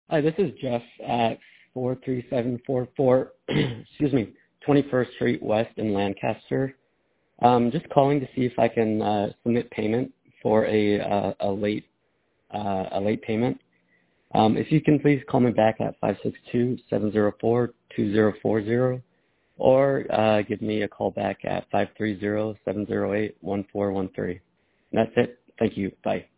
Hi, this is Jeff at 43744, excuse me, 21st Street West in Lancaster. Just calling to see if I can submit payment for a late payment. If you can please call me back at 562-704-2040 or give me a call back at 530-708-1413. That's it. Thank you. Bye.